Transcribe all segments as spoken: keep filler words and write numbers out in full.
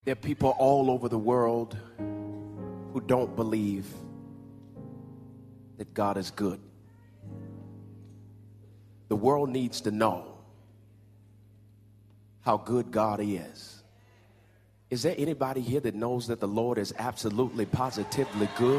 There are people all over the world who don't believe that God is good. The world needs to know how good God is. Is there anybody here that knows that the Lord is absolutely, positively good?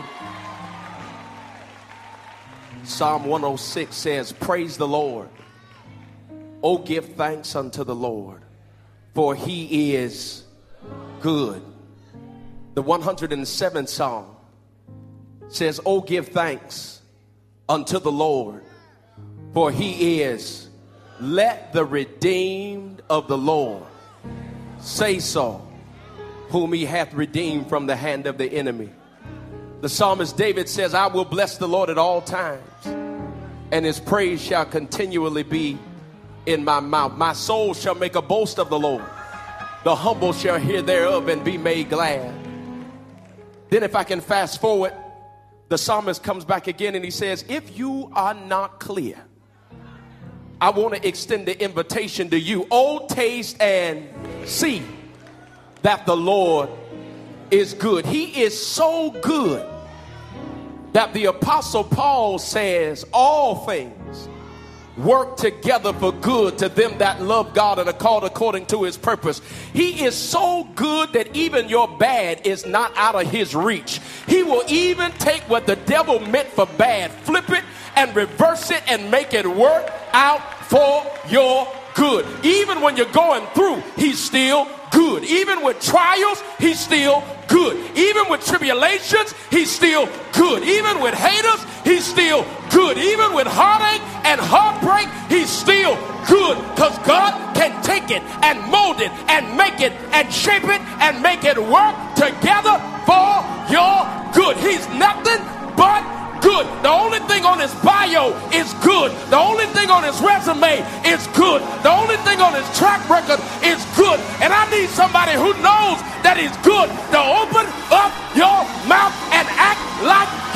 Psalm one oh six says, praise the Lord. Oh, give thanks unto the Lord, for he is good. The one hundred seventh Psalm says, oh, give thanks unto the Lord, for he is. Let the redeemed of the Lord say so, whom he hath redeemed from the hand of the enemy. The psalmist David says, I will bless the Lord at all times, and his praise shall continually be in my mouth. My soul shall make a boast of the Lord. The humble shall hear thereof and be made glad. Then if I can fast forward, the psalmist comes back again and he says, if you are not clear, I want to extend the invitation to you. Oh, taste and see that the Lord is good. He is so good that the Apostle Paul says all things work together for good to them that love God and are called according to his purpose. He is so good that even your bad is not out of his reach. He will even take what the devil meant for bad, flip it and reverse it and make it work out for your good. Even when you're going through, he's still good. Even with trials, he's still good. Even with tribulations, he's still good. Even with haters, he's still good. Even with heartache and heartbreak, he's still good. Because God can take it and mold it and make it and shape it and make it work together for your good. He's nothing but good. The only thing on his bio is good. The only thing on his resume is good. The only thing on his track record is good. And I need somebody who knows that he's good to open up your mouth and act like